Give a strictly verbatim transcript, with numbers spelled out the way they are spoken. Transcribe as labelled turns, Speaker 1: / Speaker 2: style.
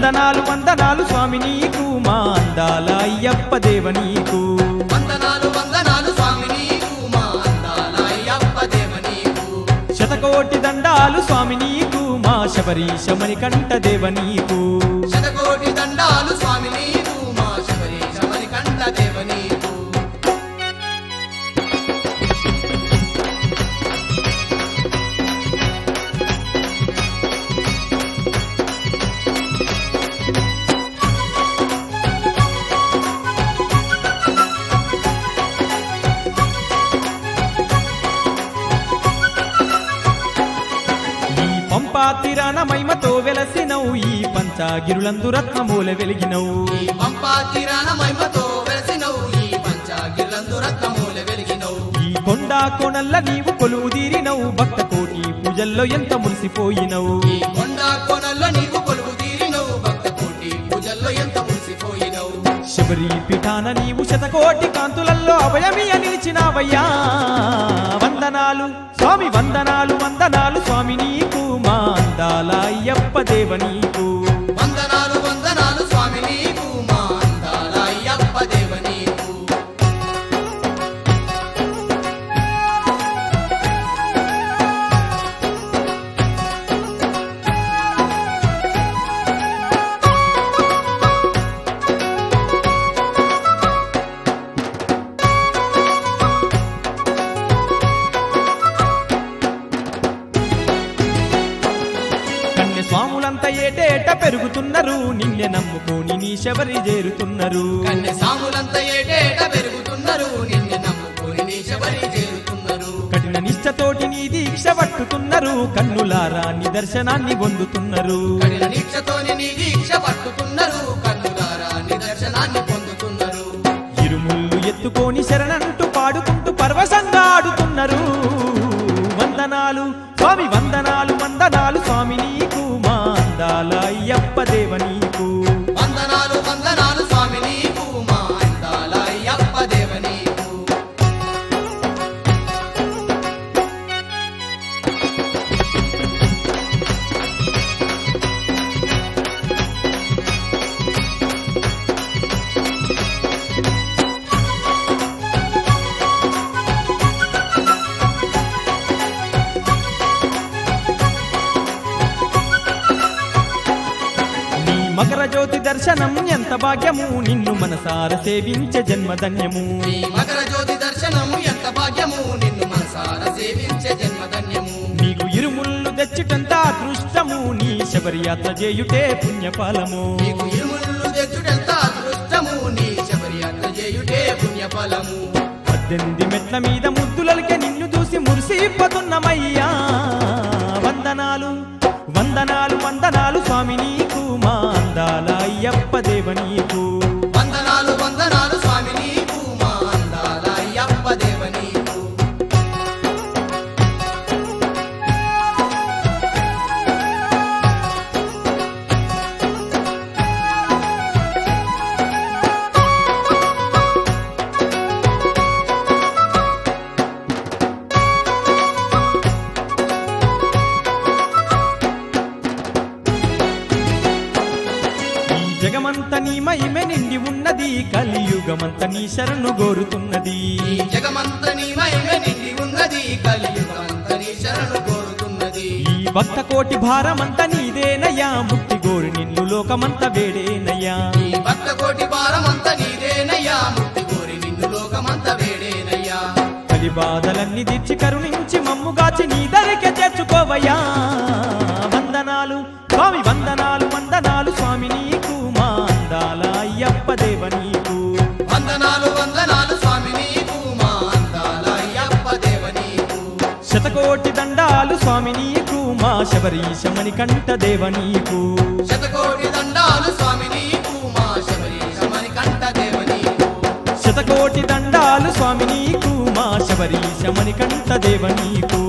Speaker 1: వందనాలు వందనాలు స్వామి నీకు మా అందాల అయ్యప్ప దేవ నీకు
Speaker 2: వందనాలు వందనాలు స్వామి నీకు మా అందాల అయ్యప్ప దేవ నీకు
Speaker 1: శతకోటి దండాలు స్వామి నీకు మా శబరీశ మణికంఠ దేవ నీకు
Speaker 2: శతకోటి దండాలు స్వామి నీకు మా శబరీశ మణికంఠ దేవ నీకు
Speaker 1: పంపా తీరాన మహిమతో వెలసినవు ఈ పంచాగిరులందు రత్నమూల వెలిగినవు
Speaker 2: ఈ పంపా తీరాన మహిమతో వెలసినవు ఈ పంచాగిరులందు రత్నమూల వెలిగినవు
Speaker 1: ఈ కొండా కోణల్ల నీవు కొలువు తీరినవు భక్త కోటి పూజల్లో ఎంత మురిసిపోయినవు
Speaker 2: ఈ కొండా కోణల్లో నీవు కొలువు తీరినవు భక్త కోటి పూజల్లో ఎంత మురిసిపోయినవు
Speaker 1: శబరి పీఠాన నీవు శతకోటి కాంతులల్లో అభయమియ నిలిచినావయ్యా వందనాలు స్వామి వందనాలు వందనాలు స్వామి నీకు మా అందాల అయ్యప్ప దేవ నీకు
Speaker 2: వందనాలు వందనాలు స్వామి నీకు మా అందాల అయ్యప్ప దేవ నీకు
Speaker 1: స్వాములంతా ఏటేట పెరుగుతున్నారు నిన్నే నమ్ముకొని నీ శబరి చేరుతున్నారు
Speaker 2: కన్య సాములంతా ఏటేట పెరుగుతున్నారు నిన్ను నమ్ముకొని నీ శబరి చేరుతున్నారు
Speaker 1: కఠిన నిష్ఠతోటి నీ దీక్ష పట్టుతున్నారు కన్నులారా నీ దర్శనాన్ని పొందుతున్నారు
Speaker 2: కఠిన దీక్షతోని నీ దీక్ష పట్టుతున్నారు కన్నులారా నీ దర్శనాన్ని పొందుతున్నారు
Speaker 1: ఇరుముళ్ళు ఎత్తుకొని శరణంటూ పాడుకుంటూ పరవశంగా ఆడుతున్నారు వందనాలు స్వామి వందనాలు వందనాలు స్వామి నీకు మా అందాల అయ్యప్ప దేవ నీకు
Speaker 2: వందనాలు వందనాలు స్వామి నీకు మా అందాల అయ్యప్ప దేవ నీకు
Speaker 1: మకర జ్యోతి దర్శనం ఎంత భాగ్యము నిన్ను మనసార సేవించే జన్మధన్యము
Speaker 2: నీ మకర జ్యోతి దర్శనము ఎంత భాగ్యము నిన్ను మనసార సేవించే జన్మధన్యము
Speaker 1: నీకు ఇరుముళ్ళు తెచ్చుటంత అదృష్టము నీ శబరి యాత్ర చేయుటే పుణ్యఫలము
Speaker 2: నీకు ఇరుముళ్ళు తెచ్చుటంత అదృష్టము నీ శబరి యాత్ర చేయుటే పుణ్యఫలము
Speaker 1: పద్దెనిమిది మెట్ల మీద ముద్దులకే నిన్ను చూసి మురిసిపోతున్నమయ్యా వందనాలు వందనాలు వందనాలు స్వామి నీకు మా అందాల అయ్యప్ప దేవ నీకు
Speaker 2: వందనాలు వందనాలు స్వామి నీకు మా అందాల అయ్యప్ప దేవ నీకు
Speaker 1: జగమంత నీ మహిమే నిండి ఉన్నది కలియుగమంత నీ శరణు గోరుతున్నది
Speaker 2: ఈ జగమంత నీ మహిమ నిండి ఉన్నది కలియుగమంత నీ శరణు కోరుతున్నది
Speaker 1: ఈ భక్త కోటి భారమంత నీదేనయ్యా ముక్తి గోరు నిన్ను లోకమంత వేడేనయ్యా
Speaker 2: ఈ భక్త కోటి భారమంత నీదేనయ్యా ముక్తి కోరి నిన్ను లోకమంత వేడేనయ్యా
Speaker 1: కలి బాధలన్నీ తీర్చి కరుణించి మమ్ముగాచి నీ దరికే చేర్చుకోవయ్యా వందనాలు స్వామి వందనాలు వందనాలు స్వామి నీకు మా అందాల అయ్యప్ప దేవ నీకు
Speaker 2: వందనాలు వందనాలు స్వామి నీకు మా అందాల అయ్యప్ప దేవ నీకు
Speaker 1: శతకోటి దండాలు స్వామి నీకు మా శబరీశ మణికంఠ దేవ నీకు
Speaker 2: శతకోటి దండాలు స్వామి నీకు మా శబరీశ మణికంఠ దేవ నీకు
Speaker 1: శతకోటి దండాలు స్వామి నీకు మా శబరీశ మణికంఠ దేవ నీకు